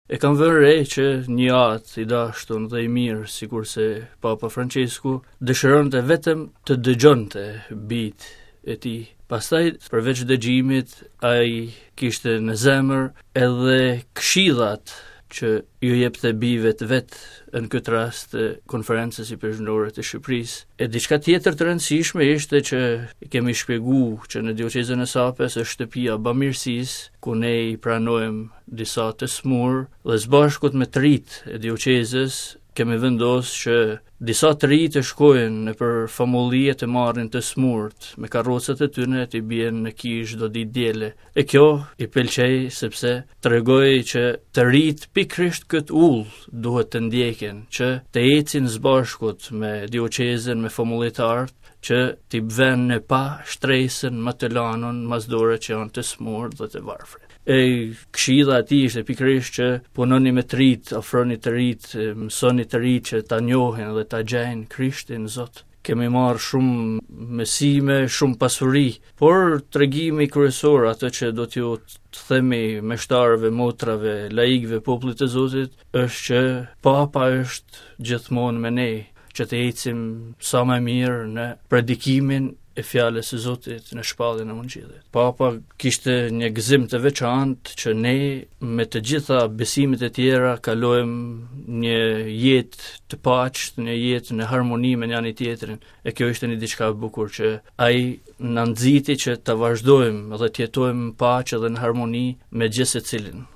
E kam vënë re që një atë i dashtun dhe i mirë, sikur se Papa Francesku dëshironte vetëm të dëgjonte bijtë e tij. Pastaj, përveç dëgjimit, ai kishte në zemër edhe këshillat që ju jepte bijve të vet, në këtë rast konferencës i përgjithëndore të Shqipërisë. E diçka tjetër të rëndësishme ishte që i kemi shpjeguar që në dioqezën e Sapes është shtëpia e bamirësisë, ku ne i pranojmë disa të smur dhe së bashku me të rit e dioqezës kemi vendosur që disa të ri të shkojnë në për famullie të marrin të smurt, me karrocat e tyre të bien në kish çdo ditë diele. E kjo i pëlqej sepse tregoi që të rit pikrisht kët ull duhet të ndjekin, që të ecin së bashkut me dioqezën, me famullitarët, që t'i vënë në pa shtresën më të lanon masdore që janë të smurt dhe të varfër. E këshilla e tij ishte pikërisht që punoni me të rit, ofroni të rit, mësoni të rit që ta njohin dhe ta gjejnë Krishtin Zot. Kemi marrë shumë mësime, shumë pasuri, por tregimi kryesor, atë që do t'ju të themi meshtarëve, motrave, laikëve, popullit të Zotit, është që Papa është gjithmonë me ne, që të ecim sa më mirë në predikimin e fjalës së Zotit në shpalljen e Ungjillit. Papa kishte një gëzim të veçantë që ne me të gjitha besimet e tjera kalojmë një jetë të paqët, një jetë në harmoni me njëri tjetrin. E kjo ishte një diçka e bukur që ai na nxiti që ta vazhdojmë dhe të jetojmë në paqe dhe në harmoni me gjithë secilin.